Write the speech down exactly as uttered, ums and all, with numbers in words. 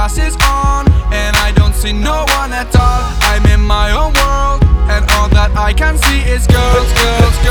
glasses on, and I don't see no one at all. I'm in my own world, and all that I can see is girls, girls, girls.